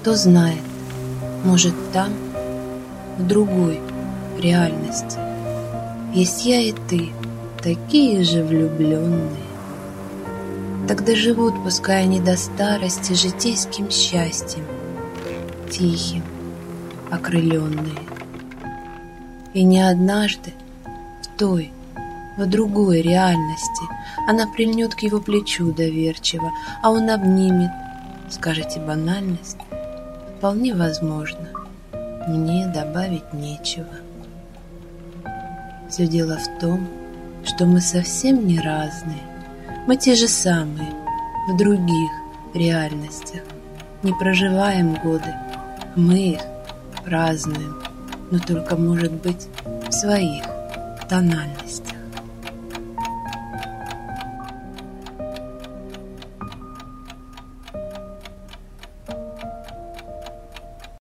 Кто знает, может там, в другой реальности, есть я и ты, такие же влюбленные. Тогда живут, пускай они до старости, житейским счастьем, тихим, окрыленные. И не однажды в той, в другой реальности она прильнет к его плечу доверчиво, а он обнимет. Скажете, банальность? Вполне возможно. Мне добавить нечего. Все дело в том, что мы совсем не разные. Мы те же самые, в других реальностях. Не проживаем годы, мы их празднуем, но только, может быть, в своих тональностях.